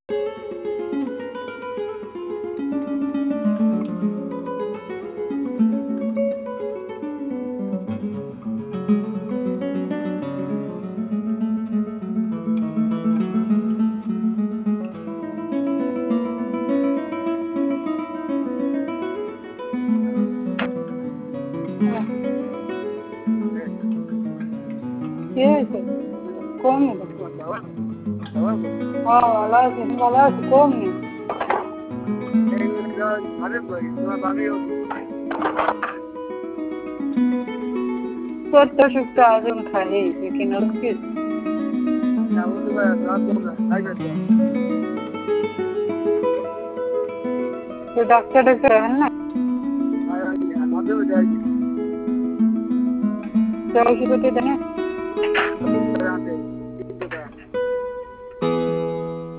কি হয়েছে? কম নেই? হ্যাঁ ভালো আছি, তুমি ভালো আছো? কম নেই? তোর তো সুখটা আজন খাই लेकिन और किस तो डॉक्टर है ना तो औषध देना